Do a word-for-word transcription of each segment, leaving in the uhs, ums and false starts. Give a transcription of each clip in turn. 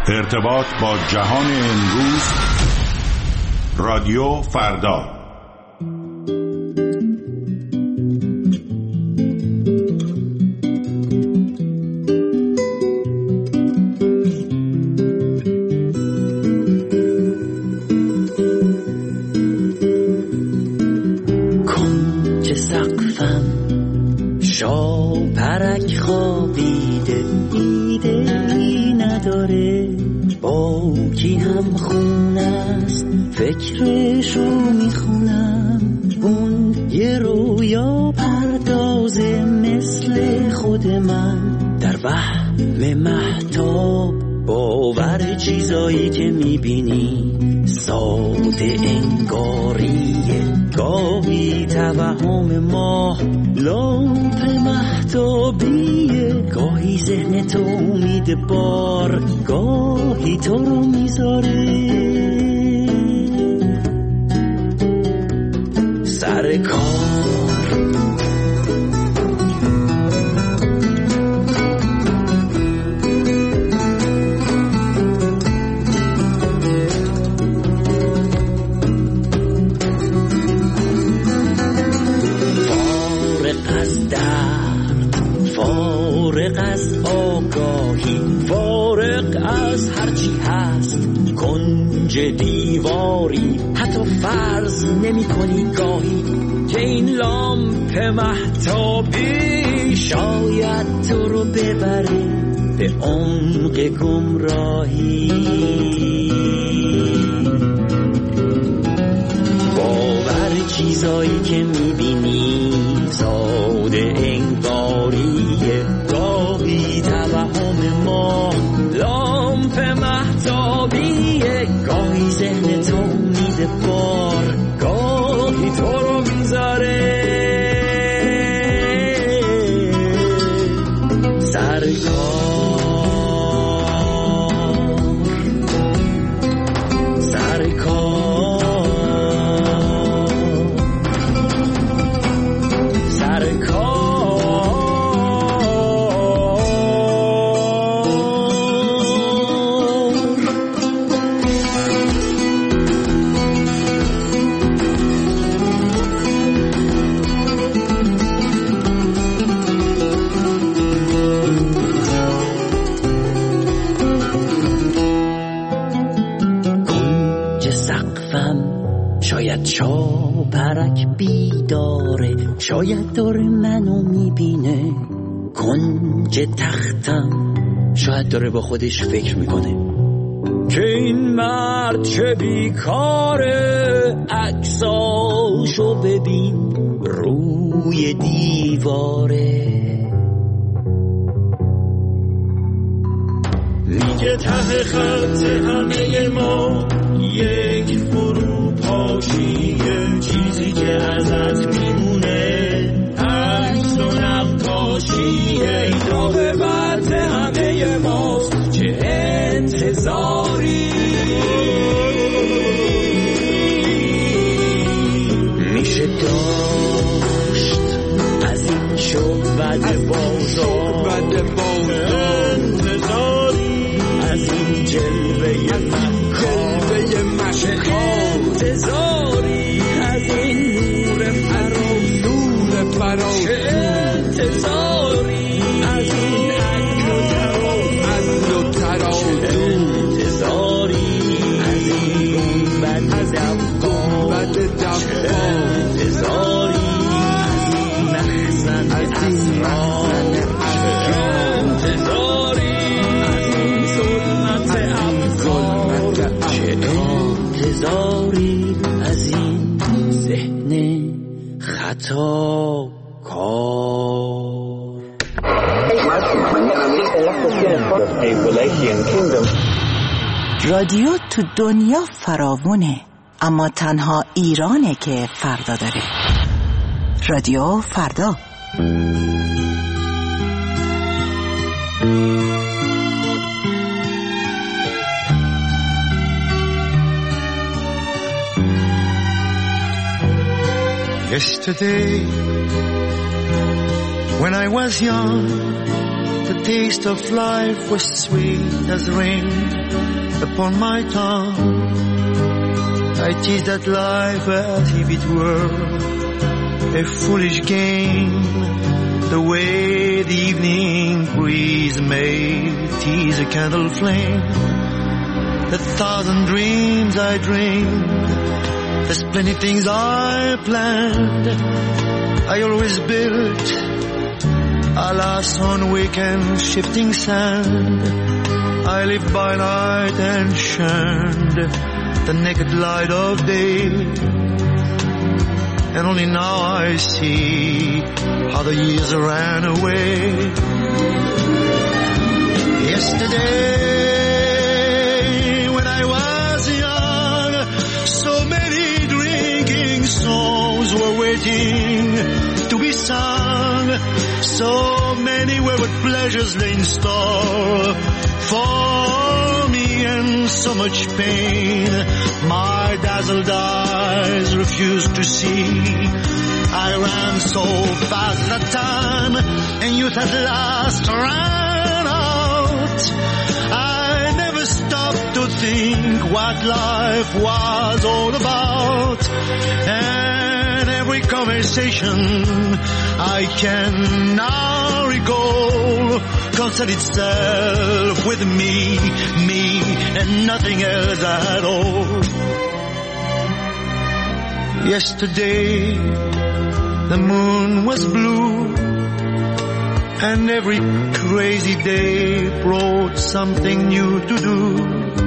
ارتباط با جهان امروز. رادیو فردا. کنج سقفم شاپرک خوابیده، ایده ای نداره با کی هم خونه است، فکرشو میخونم. اون یه رویا پردازه مثل خود من، در وهم مهتاب باور چیزایی که میبینی ساده انگاریه. گاهی توهم ماه لامپ مهتابیه، گاهی ذهن تو امید بار، گاهی تو رو میذاره سر کار. فارغ از آگاهی، فارغ از هرچی هست، کنج دیواری حتی فرض نمی کنی گاهی که این لامپ مهتابی شاید تو رو ببره به عمق گمراهی. باور چیزایی که می بینی ساده انگاریه، گاهی توهم ما لامپ مهتابیه، گاهی ذهن تو میده بار، گاهی تو رو میذاره سر کار. سر کار سر کار کنج سقفم شاید شاپرک بیداره، شاید داره منو میبینه. کنج تختم شاید داره با خودش فکر میکنه که این مرد چه بیکاره، عکساشو ببین روی دیواره. میگه ته خط همه ما یک فروپاشیه، چیزی که ازت میمونه عکس و نقاشیه. این عاقبت همه ماست، چه انتظاری میشه داشت از این شعبد بازار، انتظاری از این جلوه مکار، انتظاری از این نور فراز، نور فراز، انتظاری از این عدل و تراز، عدل و تراز، انتظاری از این گنبد دبار، انتظاری از این مخزن اسرار، انتظاری از این ظلمت افکار، انتظاری از این ذهن خطا کار. رادیو تو دنیا فراوونه، اما تنها ایرانه که فردا داره. رادیو فردا. Yesterday, when I was young, The taste of life was sweet as rain upon my tongue. I teased at life as if it were a foolish game, the way the evening breeze may tease a candle flame. The thousand dreams I dreamed, there's plenty things I planned. I always built, alas, on weekend shifting sand. I lived by night and shunned the naked light of day. And only now I see how the years ran away. Yesterday, when I was young, so many drinking songs were waiting to be sung. So many wayward pleasures lay in store for me, and so much pain my dazzled eyes refused to see. I ran so fast that time, and youth at last ran out. I never stopped to think what life was all about, and every conversation I can now recall concerned itself with me, me, and nothing else at all. Yesterday, the moon was blue, and every crazy day brought something new to do.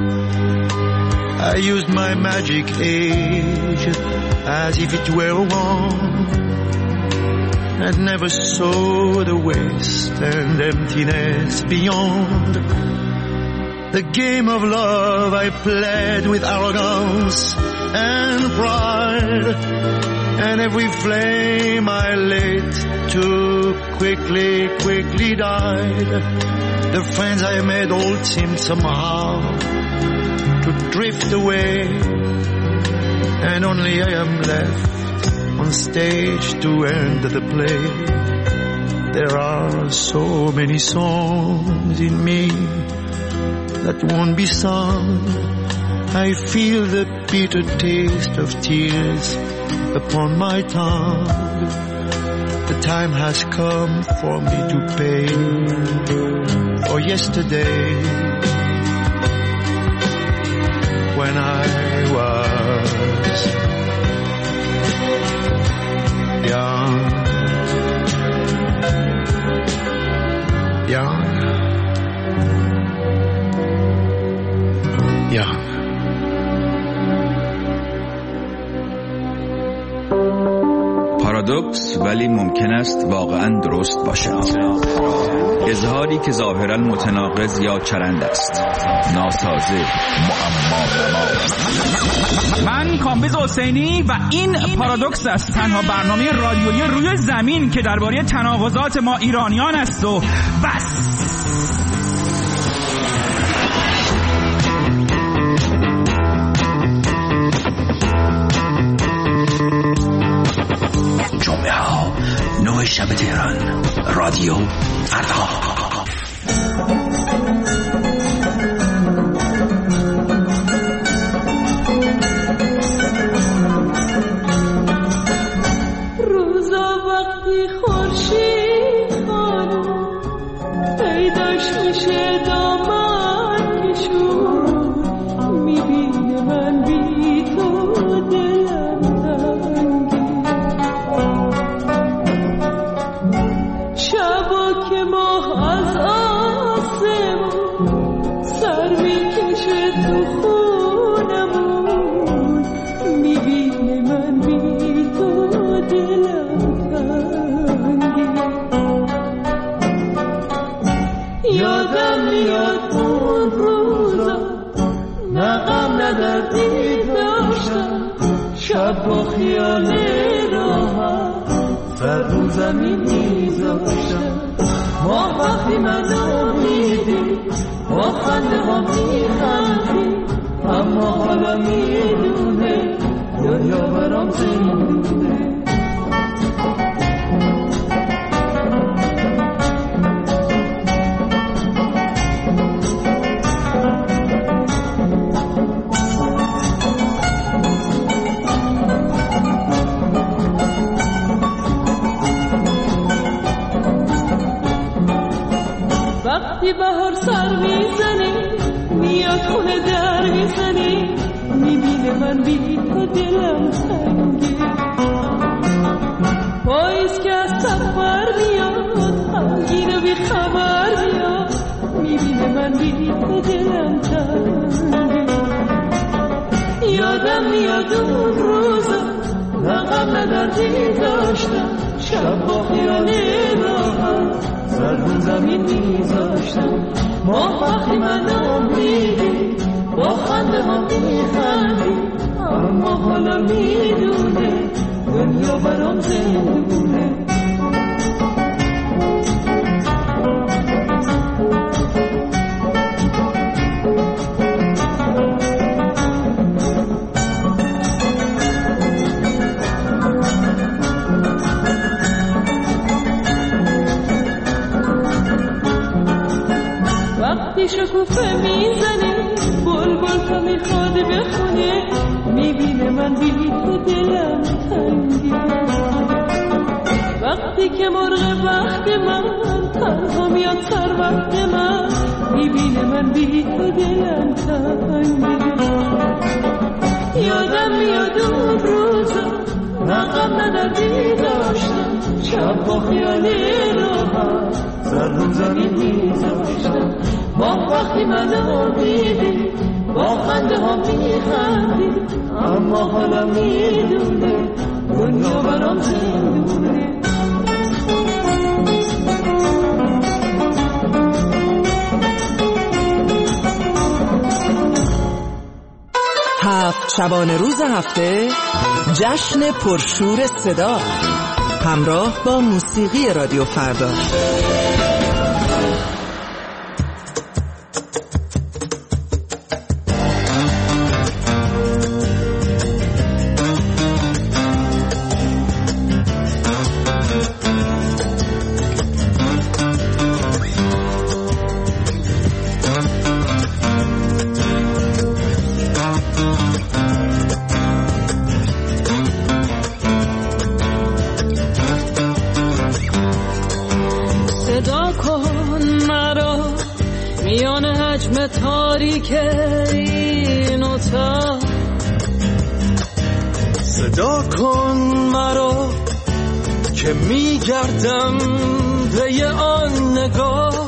I used my magic age as if it were a wand, and never saw the waste and emptiness beyond. The game of love I played with arrogance and pride, and every flame I lit too quickly, quickly died. The friends I made all seemed somehow to drift away, and only I am left on stage to end the play. There are so many songs in me that won't be sung. I feel the bitter taste of tears upon my tongue. The time has come for me to pay for yesterday, when I was young, young, young. پارادوکس ولی ممکن است واقعا درست باشد. اظهاری که ظاهرا متناقض یا چرند است، ناسازه، معما. من کامبیز حسینی و این پارادوکس است، تنها برنامه رادیویی روی زمین که درباره تناقضات ما ایرانیان است و بس. جمعه ها نه شب تهران، رادیو فردا. روزا وقتی خورشید خانم پیداش میشه دامن کشون، میبینه من بی تو دلم تنگی. شبا که ماه از آسمون سر میکشه تو خونمون، میبینه من بی تو دلم تنگی. یادم میاد اون روزا نه غم نه دردی داشتم، شب با خیال راحت سر رو زمین میذاشتم. ما وقتی من امیدی با خنده ها میخندی، اما حالا میدونه دنیا برام زندونه. پر میزنی میاد خونه در میزنی میبینه من بی تو دلم تنگه پاییز که از سفر میاد غمگین و بی خبر میاد میبینه من بی تو دلم تنگه یادم میاد اون روزا نه غم نه دردی داشتم شب با خیال راحت سر رو زمین میذاشتم ما وقتی من امیدی با خنده ها میخندی اما حالا میدونه دنیا برام زندونه وقتی شکوفه میزنی بلبل تو میخواد بخونه میبینه من بی تو دلم تنگه وقتی که مرغ وقت من تنها میاد سر وقت من میبینه من بی تو دلم تنگه یادم میاد اون روزا نه غم نه دردی داشتم شب با خیال راحت سر رو زمین میذاشتم با وقتی من امیدی با خنده ها میخندی اما حالا میدونه دنیا برام زندونه هفت شبانه روز هفته جشن پرشور صدا همراه با موسیقی رادیو فردا. تاریک این اتاق صدا کن مرا که میگردم به آن نگاه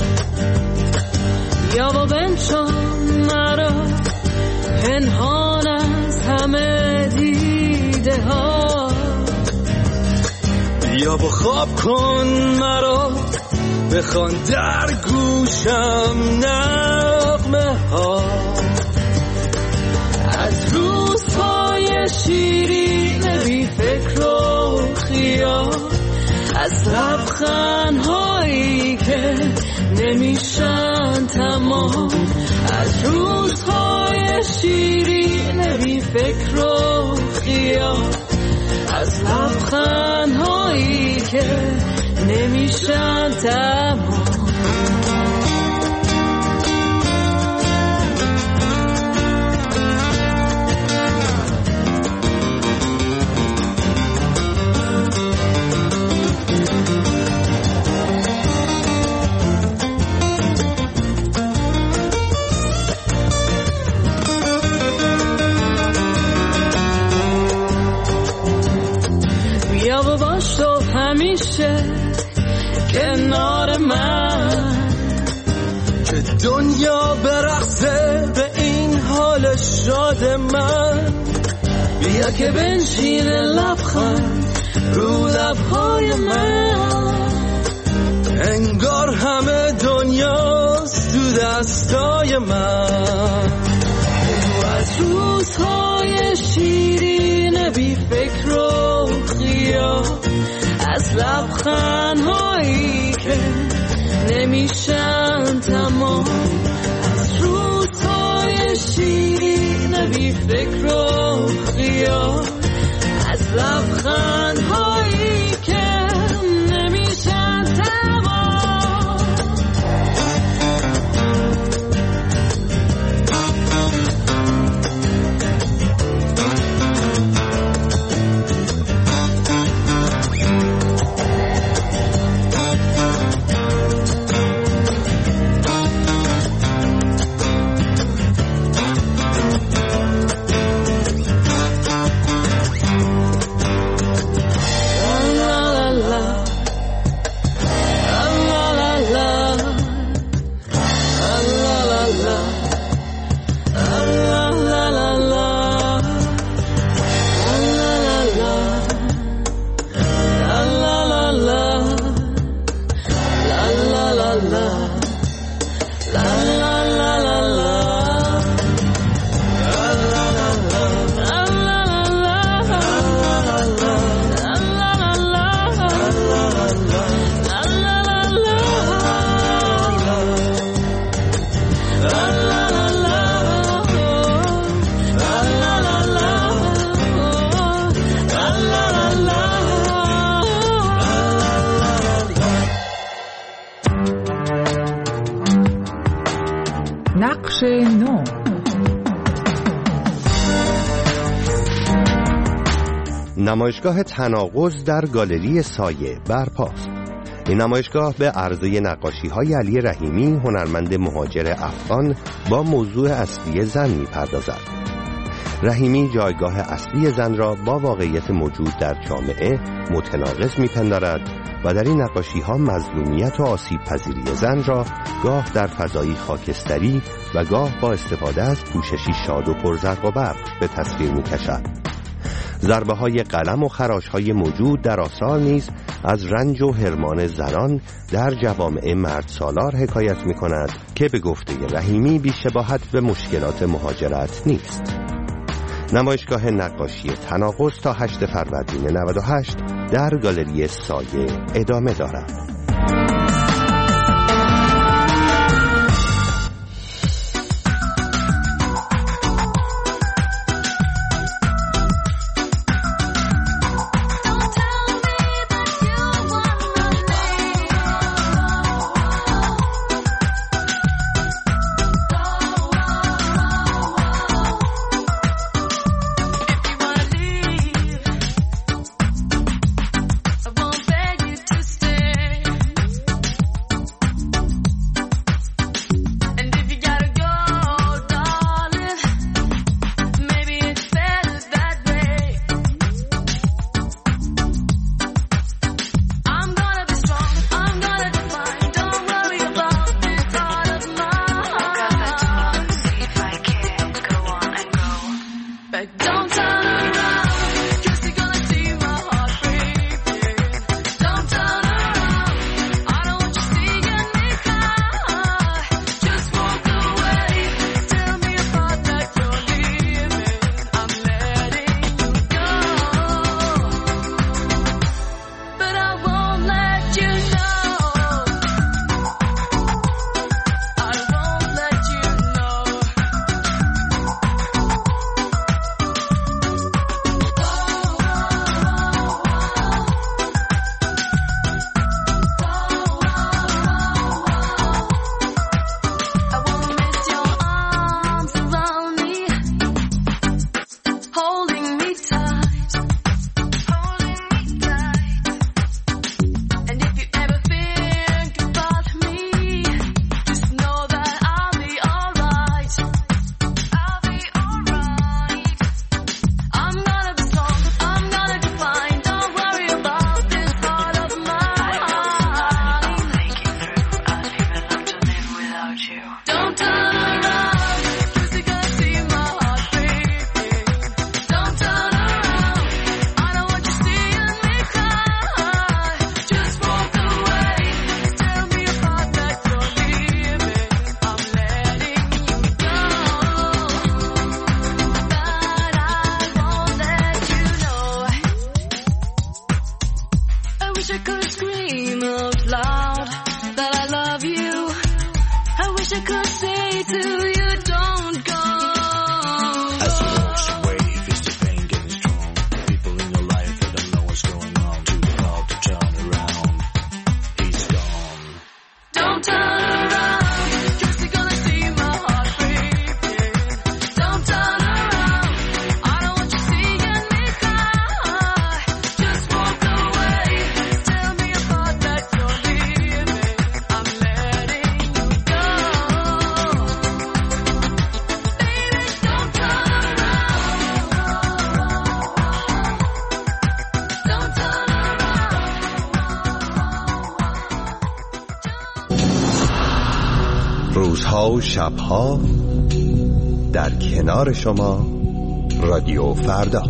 یا با بنشان مرا پنهان از همه دیده ها یا با خواب کن مرا بخوان در گوشم نغمه ها از روزهای شیرین بی فکر و خیال از لبخندهایی که نمیشن تمام از روزهای شیرین بی فکر و خیال از لبخندهایی که نمیشن تمام بیا و باش تو همیشه کنار من که دنیا برقصه به این حال شاد من بیا که بنشینه لبخند رو لبهای من انگار همه دنیاست تو دستای من تو از روزهای شیرین بی فکر و خیال از لبخندهایی که نمیشن تمام از روزهای شیرین بی فکر و خیال از لبخندهایی که نمیشن تمام نقش نو. نمایشگاه تناقض در گالری سایه برپاست. این نمایشگاه به عرضه نقاشی‌های علی رحیمی، هنرمند مهاجر افغان، با موضوع اصلی زن می‌پردازد. رحیمی جایگاه اصلی زن را با واقعیت موجود در جامعه متناقض می‌پندارد و در این نقاشی‌ها مظلومیت و آسیب پذیری زن را گاه در فضایی خاکستری و گاه با استفاده از پوششی شاد و پرزرق و برق به تصویر می‌کشد. ضربه‌های قلم و خراش‌های موجود در آثار نیز از رنج و حرمان زنان در جوامع مرد سالار حکایت می‌کند که به گفته رحیمی بی‌شباهت به مشکلات مهاجرت نیست. نمایشگاه نقاشی تناقض تا هشتم فروردین نود و هشت در گالری سایه ادامه دارد. روزها و شبها در کنار شما رادیو فردا.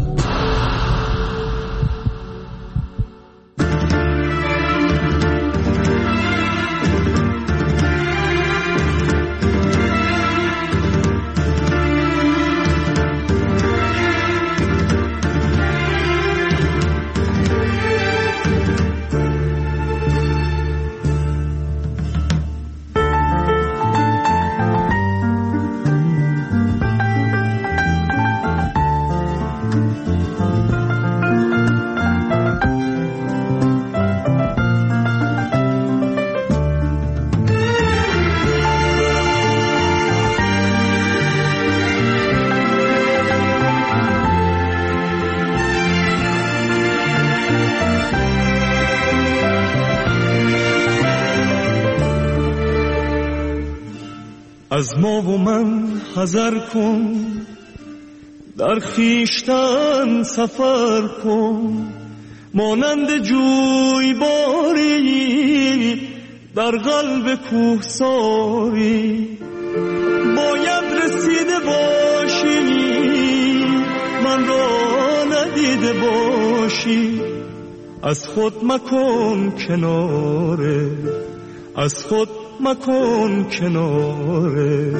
از ما و من حذر کن، در خیشتن سفر کن، مانند جوی باری در قلب کوهساری. باید رسیده باشی من را ندیده باشی، از خود مکن کناره، از خود مکن کناره.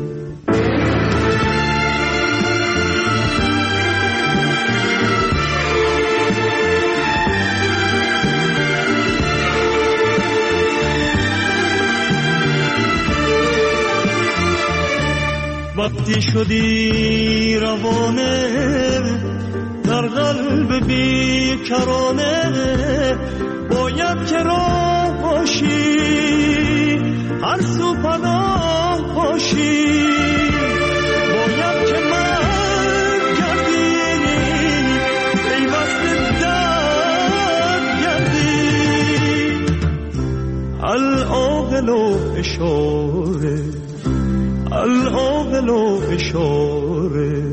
وقتی شدی روانه در قلب بیکرانه، باید که راه باشی هر سو پناه باشی. باید که من گردی پیوست درد گردی، العاقل و اشاره، العاقل و اشاره.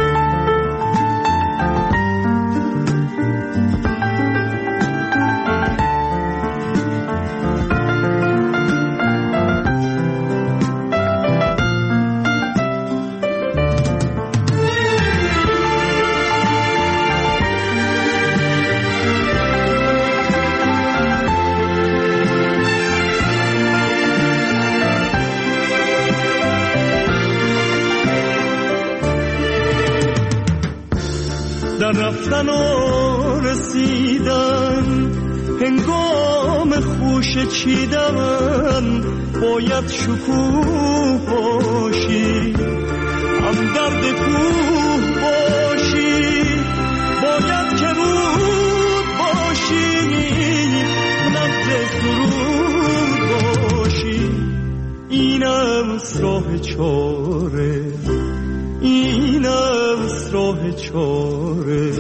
در رفتن و رسیدن هنگام خوش چیدن، باید شکوه باشی هم درد کوه باشی. باید که رود باشی نبض سرود باشی. اینم راه چاره، اینم راه چاره.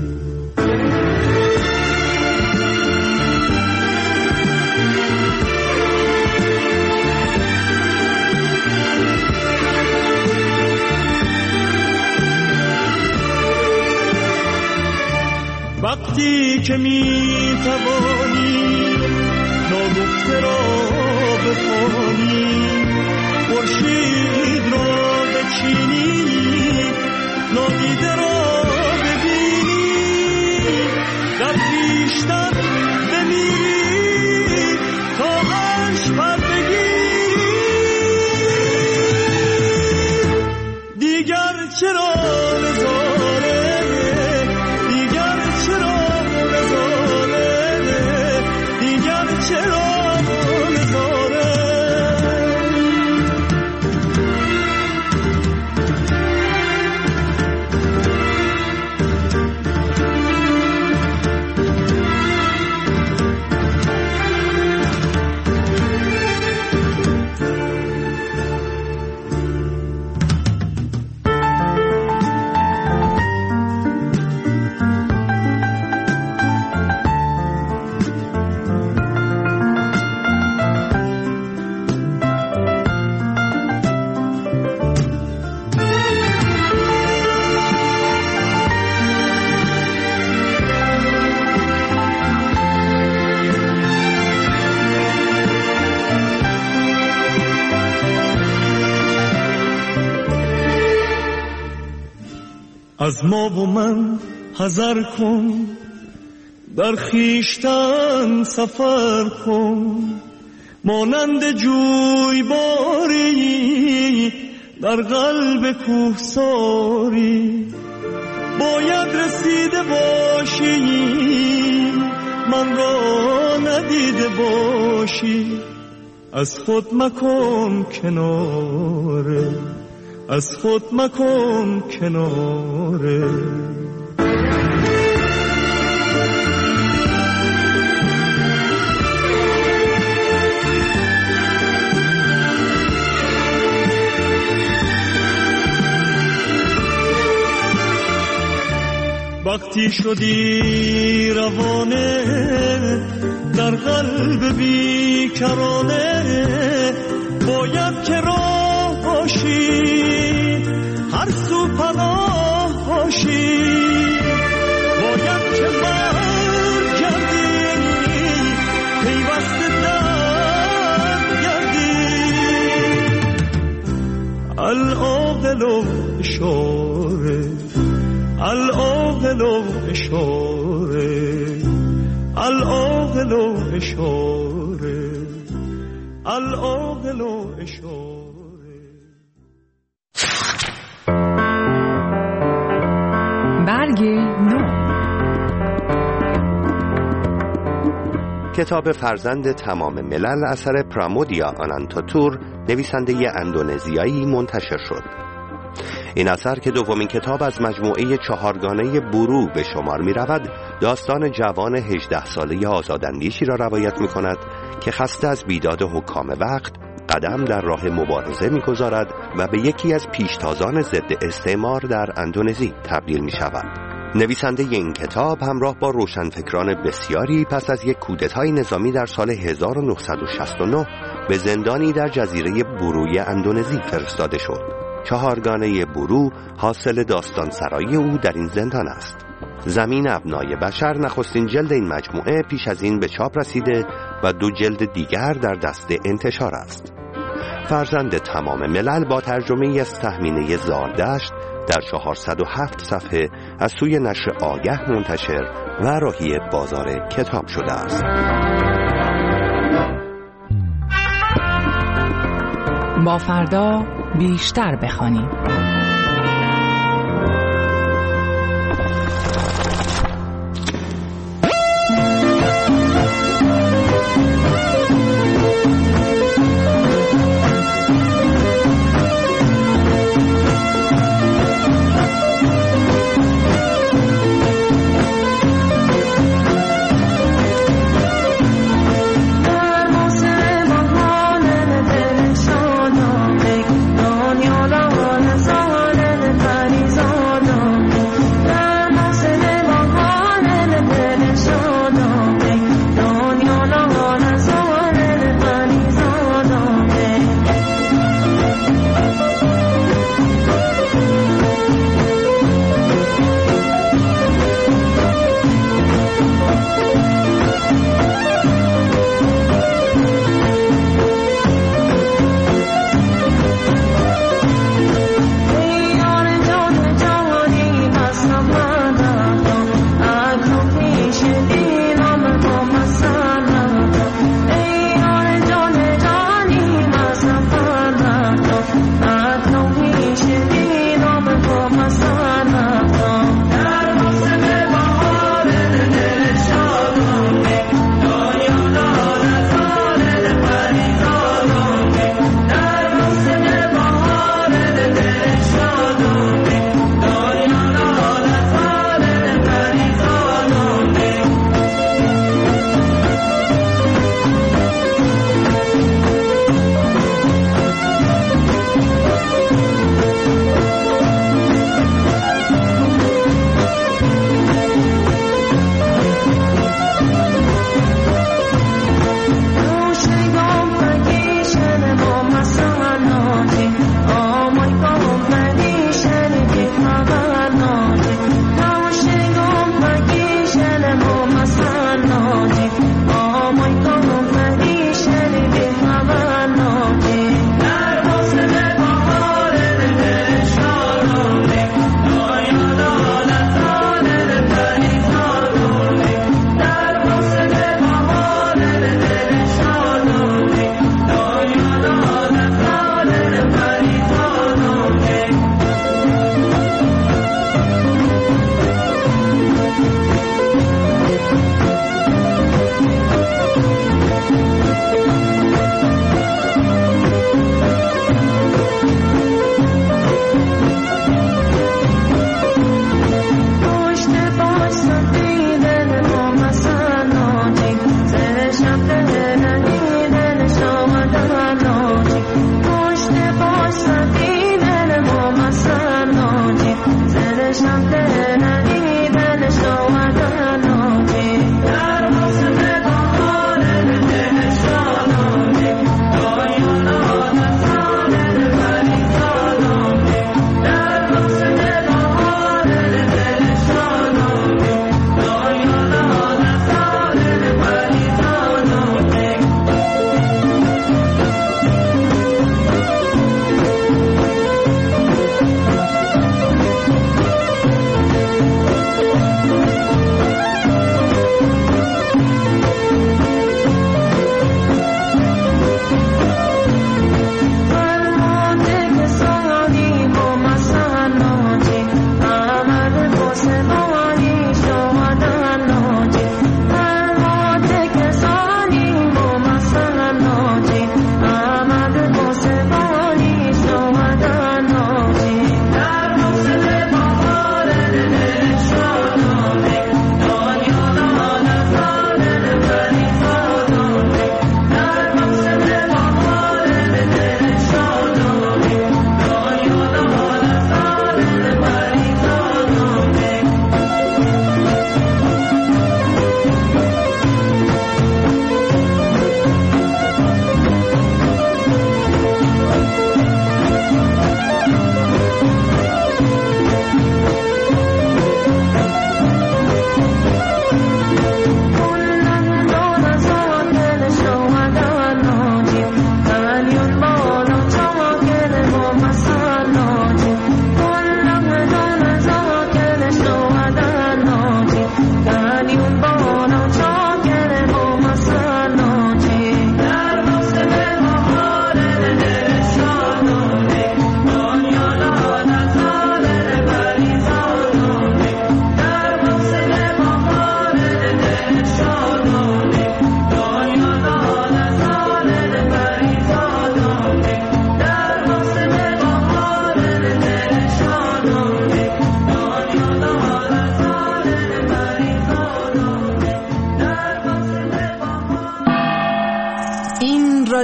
وقتی که می توانی ناگفته را بخوانی، خورشید را بچینی نادیده را ببینی، در خویشتن بمیری تا عرش پر بگیری. دیگر چرا نظاره، دیگر چرا نظاره، دیگر چرا نظاره. از ما و من حذر کن، در خیشتن سفر کن، مانند جوی باری در قلب کوهساری. باید رسیده باشی من را ندیده باشی، از خود مکن کناره، از خود مکن کناره. وقتی شدی روانه در قلب بیکرانه، باید که راه باشی، هر سو پناه باشی، باید که برگردی پیوسته در گردی. العاقل و اشاره، العاقل و اشاره، العاقل و اشاره، العاقل و اشاره. برگ نو. کتاب فرزند تمام ملل اثر پرامودیا آنانتاتور نویسنده اندونزیایی منتشر شد. این اثر که دومین کتاب از مجموعه چهارگانه برو به شمار می رود، داستان جوان هجده ساله آزاداندیشی را روایت می کند که خسته از بیداد حکام وقت قدم در راه مبارزه می گذارد و به یکی از پیشتازان ضد استعمار در اندونزی تبدیل می شود. نویسنده این کتاب همراه با روشنفکران بسیاری پس از یک کودتای نظامی در سال هزار و نهصد و شصت و نه به زندانی در جزیره بروی اندونزی فرستاده شد. چهارگانه برو حاصل داستان سرایی او در این زندان است. زمین ابنای بشر نخستین جلد این مجموعه پیش از این به چاپ رسیده و دو جلد دیگر در دست انتشار است. فرزند تمام ملل با ترجمه از تهمینه زاردشت در چهارصد و هفت صفحه از سوی نشر آگه منتشر و راهی بازار کتاب شده است. با فردا بیشتر بخوانیم. Daniel,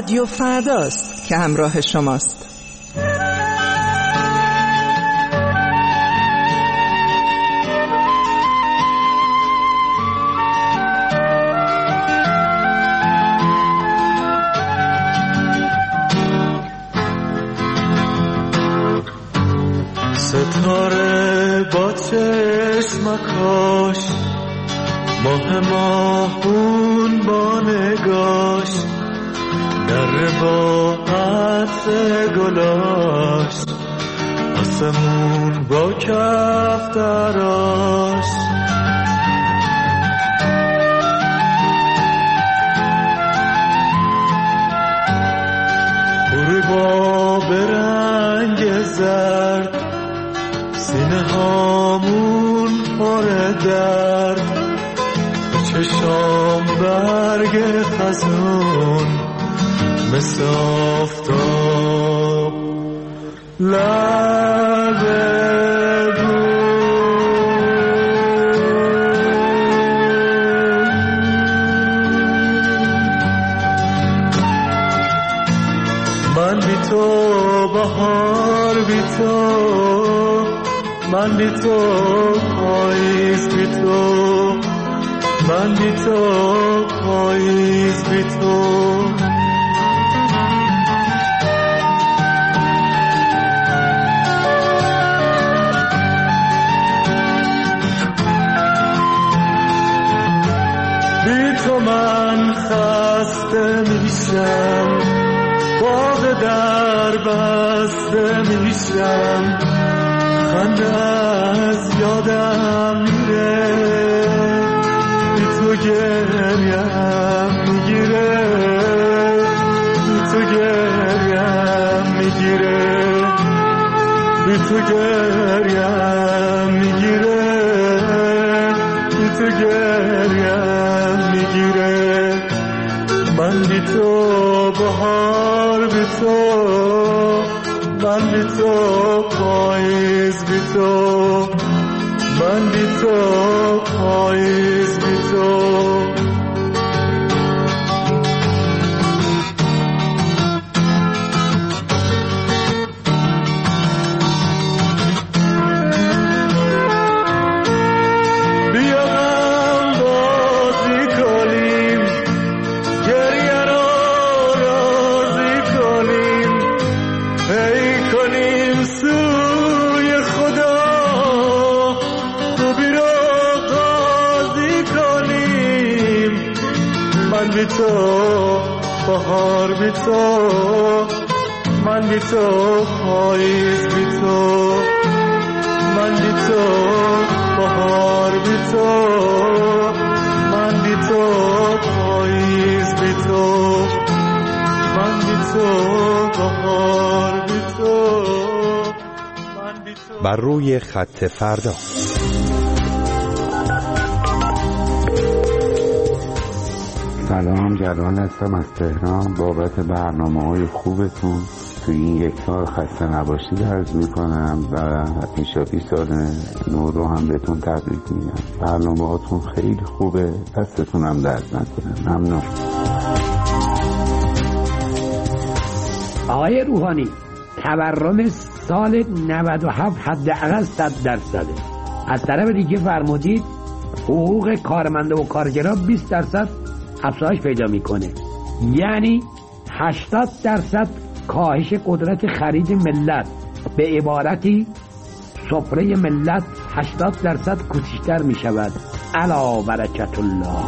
رادیو فرداست که همراه شماست. ستاره با چشمکاش، ماه ماهون با نگاش، در با عطر گلاش، آسمون با کفتراش. غروبا به رنگ زرد، سینه هامون پر درد، چشام برگ خزون مثل آفتاب لب من بی تو بهار بی تو، من بی تو پاییز بی تو، من بی تو پاییز بی تو. بی تو من خسته میشم، باغ در بسته میشم، خنده از یادم میره، بی تو گریم میگیره، بی تو گریم میگیره، بی تو گریم میگیره، بی تو گریم میگیره. من بی تو بهار بی تو، من بی تو پاییز بی تو، من بی تو پاییز بی تو. بیا هم بازی کنیم، گریه رو راضی کنیم، ای کنیم سوی خدا، خوبی رو قاضی کنیم. من بی تو بهار بی تو، من بی تو پاییز بی تو، من بی تو بهار بی تو، من بی تو پاییز بی تو، من بی تو بهار بی تو، من بی تو. بر روی خط فردا. سلام، جلال هستم از تهران. بابت برنامه‌های خوبتون توی این یک سال خسته نباشید عرض میکنم و انشالله سال نو رو هم بهتون تبریک میگم. برنامه‌هاتون خیلی خوبه، دستتون هم درد نکنه. ممنون. آقای روحانی، تورم سال نود و هفت حداقل صد درصده. از طرف دیگه فرمودید حقوق کارمنده و کارگرا بیست درصد افزایش پیدا میکنه، یعنی هشتاد درصد کاهش قدرت خرید ملت. به عبارتی سفره ملت هشتاد درصد کوچکتر میشود. الا برکت الله.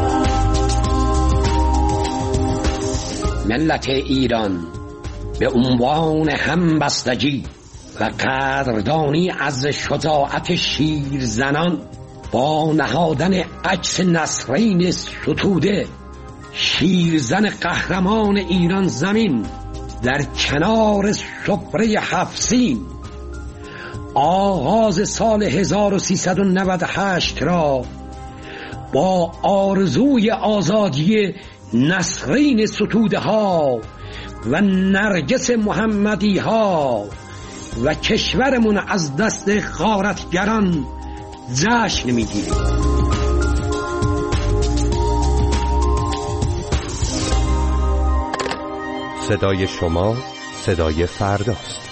ملت ایران به عنوان همبستگی و قدردانی از شجاعت شیرزنان با نهادن عکس نسرین ستوده، شیرزن قهرمان ایران زمین در کنار سفره هفسین، آغاز سال هزار و سیصد و نود و هشت را با آرزوی آزادی نسرین ستوده ها و نرگس محمدی ها و کشورمون از دست غارتگران جشن میگیریم. صدای شما صدای فرداست.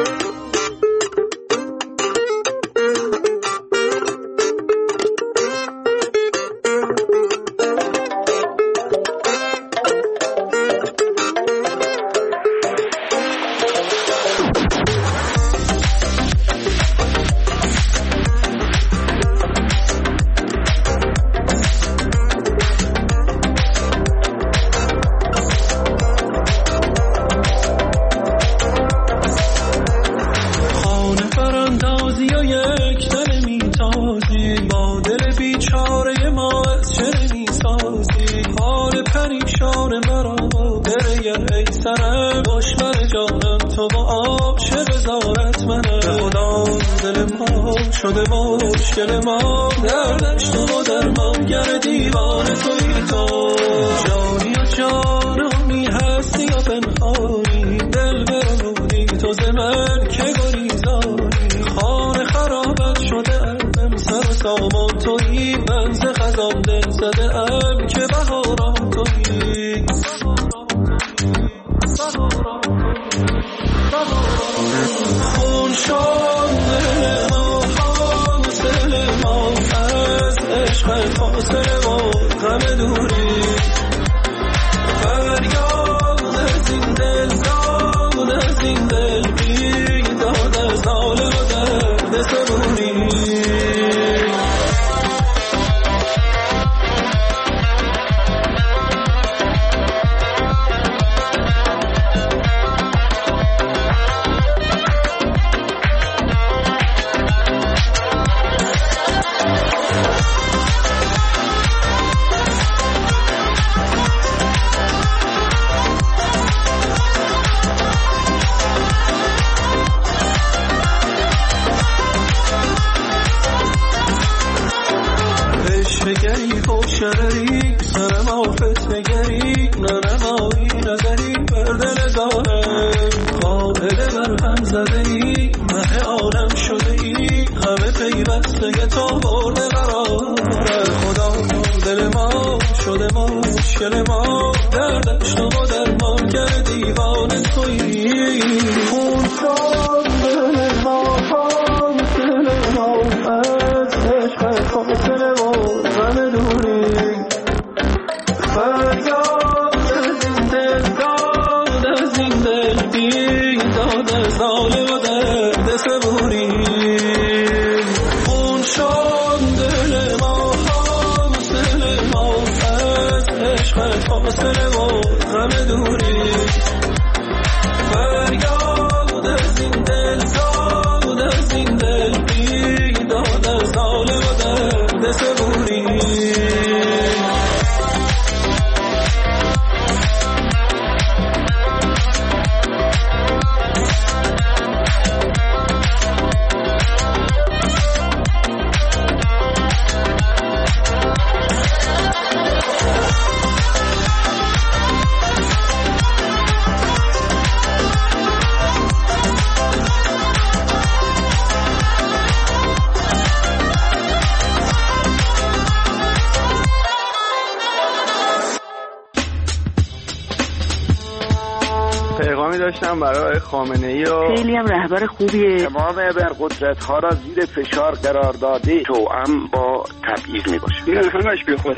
داشتم برای خامنه‌ای و خیلی هم رهبر خوبیه. تمام ابرقدرت‌ها را زیر فشار قرار داده، توأم با تبعیض میباشه. این همش بیخوده.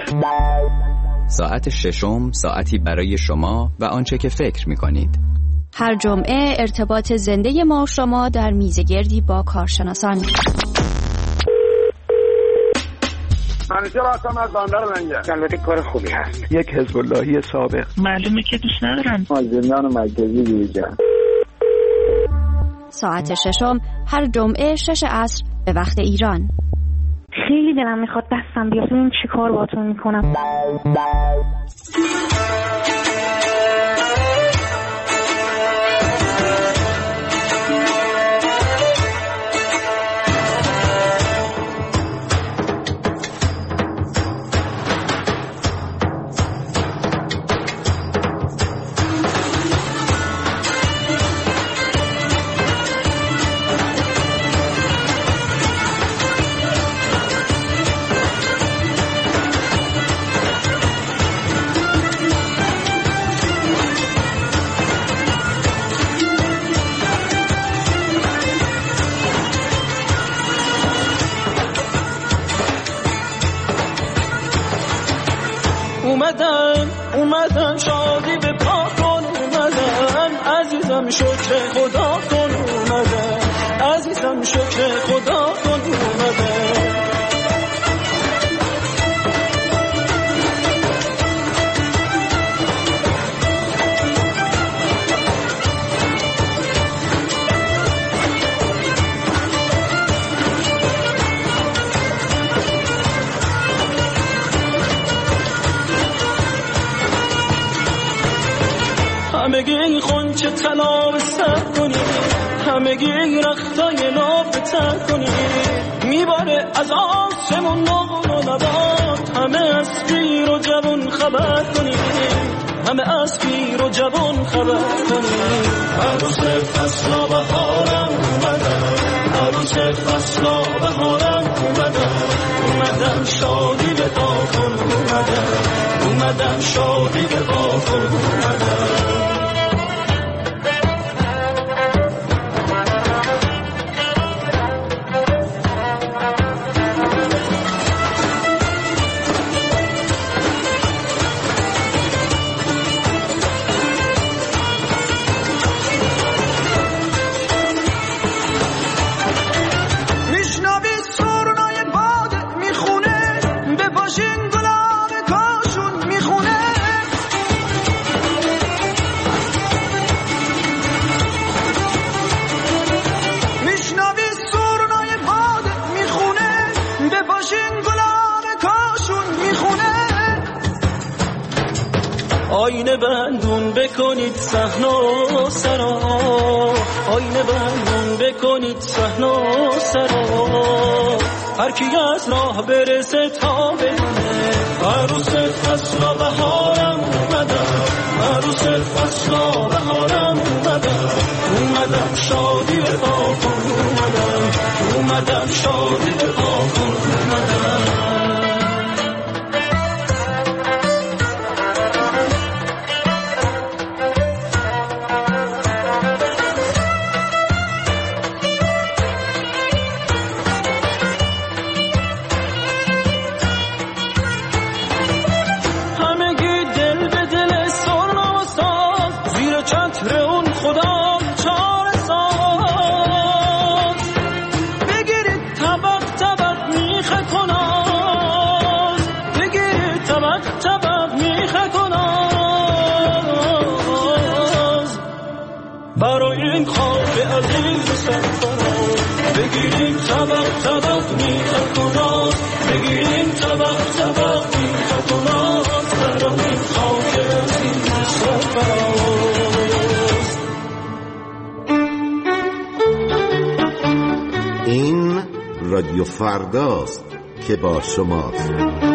ساعت ششم ساعتی برای شما و آنچه که فکر می‌کنید. هر جمعه ارتباط زنده ما و شما در میزگردی با کارشناسان. منیجر هستم از بندر لنگر. البته کار خوبی هست. یک حزب اللهی سابق. معلومه که دوست ندارن. از زندان مرکزی بیرون. ساعت ششم هر جمعه شش عصر به وقت ایران. خیلی دلم میخواد دستم بیاد ببینم چی کار باهاتون میکنم. اومدن اومدن شادی به پا کن اومدن عزیزم شکر خدا کن اومدن عزیزم شکر خدا کن اومدن همگی خونچه طلا به سر کنی همگی رختای ناب تر کنی میباره از آسمون نقل و نبات همه از پیر و جوون خبر کنی همه از پیر و جوون خبر کنی عروس فصلا بهارم اومدن عروس فصلا بهارم اومدن اومدن شادی به داخل اومدن اومدن شادی به داخل اومدن آینه بندون بکنید صحن و سرا آینه بندون بکنید صحن و سرا هر کی از راه برسه تا بدونه عروس فصلا بهارم اومدم عروس فصلا بهارم اومدم اومدم شادی به باغون اومدم اومدم شادی به باغون اومدم بگیریم طبق طبق میخه کناز بگیریم طبق طبق میخه کناز برامین خاک عزیز سرفراز این رادیو فرداست که با شماست.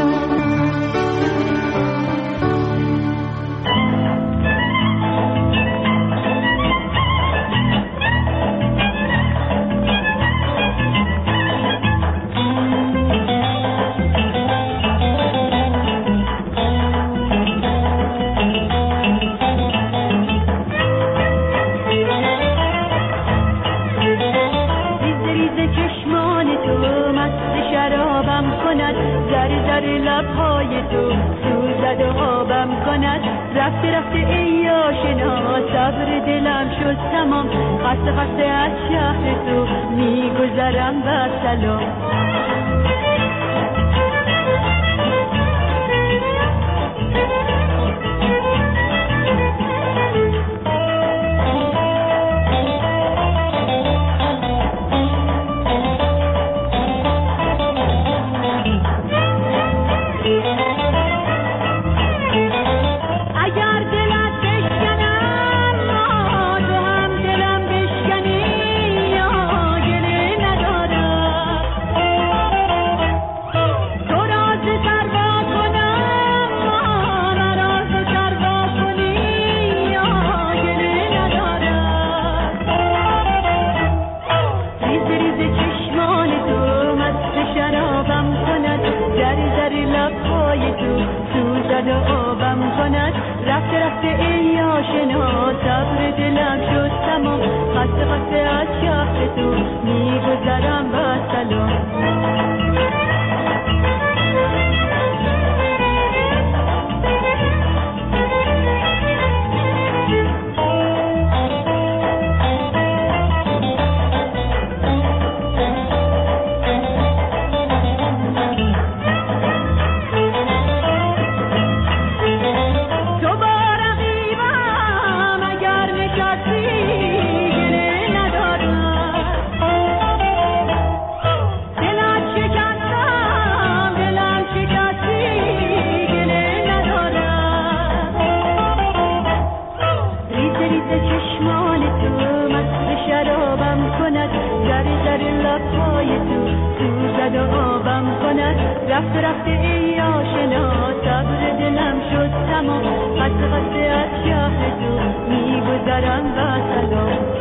رفته رفته ای آشنا صبر دلم شد تمام خسته خسته از شهر تو میگذرم و سلام رفته رفته ای آشنا صبر دلم شد تمام خسته خسته از شهر تو میگذرم با سلام لبهای تو تو زد و آبم کند. رفته رفته ای آشنا صبر دلم شد تمام. خسته خسته از شهر تو میگذرم و سلام.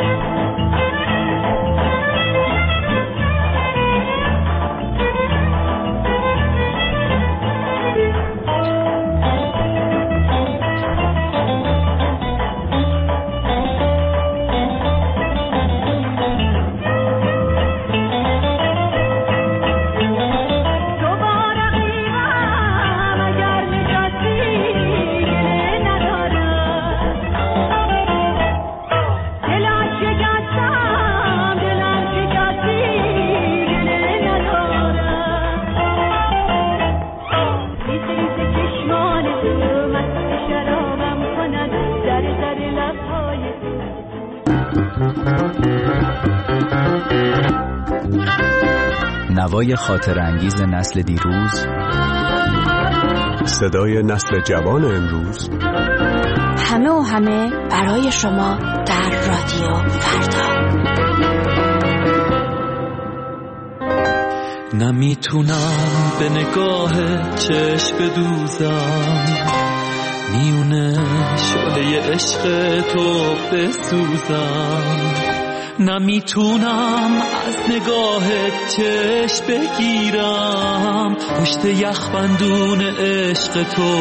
نوای خاطر انگیز نسل دیروز، صدای نسل جوان امروز، همه و همه برای شما در رادیو فردا. نمیتونم به نگاه چشم بدوزم، میونه شعله عشق تو بسوزم. نمیتونم از نگاه چشم بگیرم، پشت یخ بندون عشق تو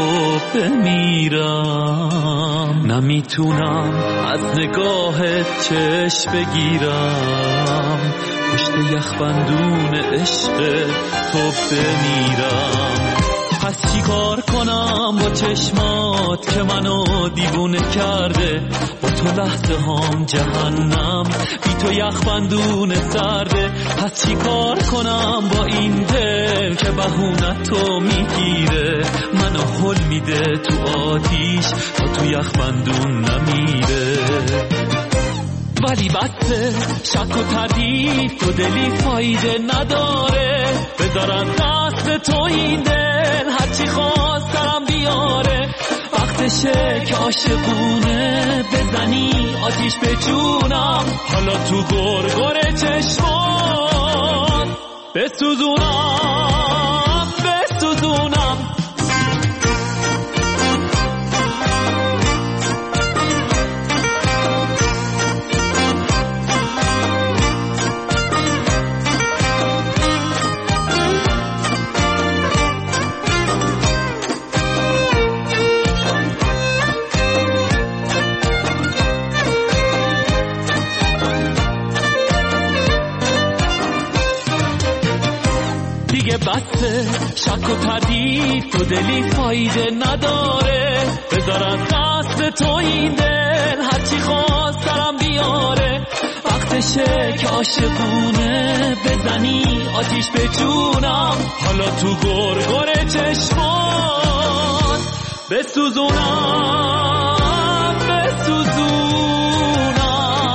بمیرم. نمیتونم از نگاه چشم بگیرم، پشت یخ بندون عشق تو بمیرم. پس چی کار کنم با چشمات که منو دیوونه کرده؟ با تو لحظه هم جهنم، بی تو یخ بندون سرده. پس چی کار کنم با این دل که بهونه تو میگیره؟ منو هل میده تو آتیش تا تو یخ بندون نمیره. ولی بسه شک و تردید تو دلی فایده نداره. بذارم دست تو این دل هرچی خواست سرم بیاره. وقتشه که عاشقونه بزنی آتیش به جونم. حالا تو گرگر چشمان بسوزونم بسوزونم. بسه شک و تردید تو دلی فایده نداره. بذارم دست تو این دل هرچی خواست سرم بیاره. وقتشه که عاشقونه بزنی آتیش به جونم. حالا تو گرگر چشمان بسوزونم بسوزونم.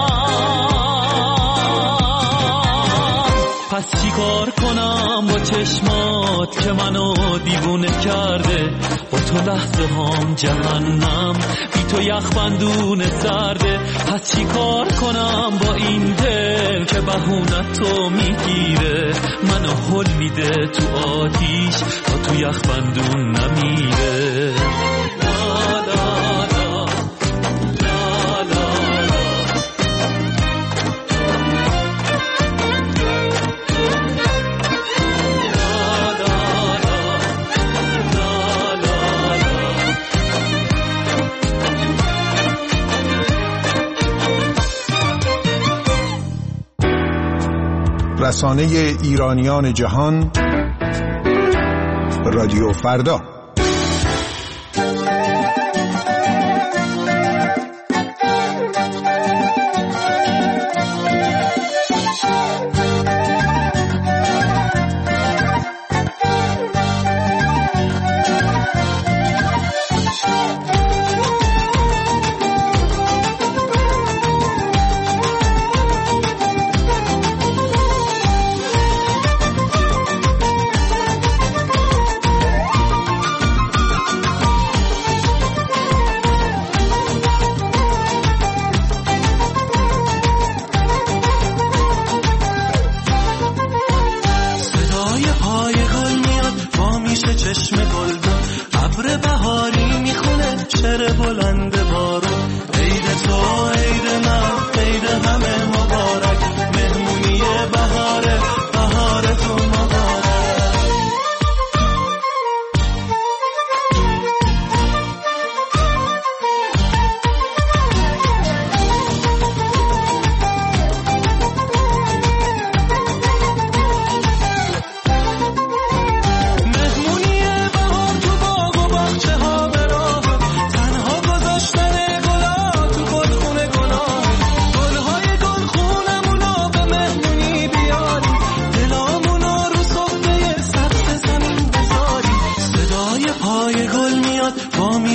پس چی کار کنم با چشمات که منو دیوونه کرده؟ با تو لحظه هم جهنم، بی تو یخ بندون سرده. پس چی کار کنم با این دل که بهونه تو میگیره؟ منو هل میده تو آتیش تا تو یخ بندون نمیره. رسانه ایرانیان جهان، رادیو فردا.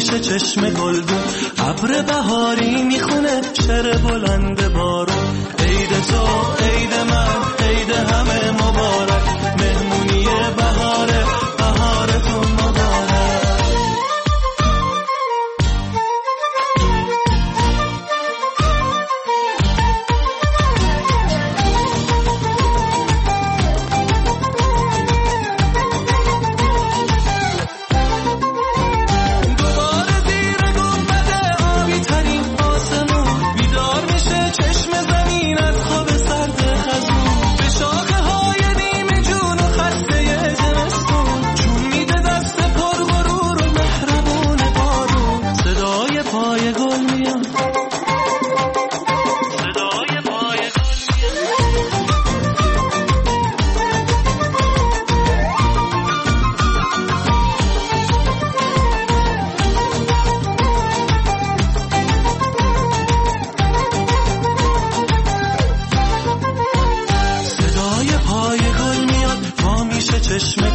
میشه چشم گلدون، ابر بهاری میخونه شعر بلند بارون. عید تو عید من عید همه مبارک، مهمونی بهاره بهارتون مبارک. چشم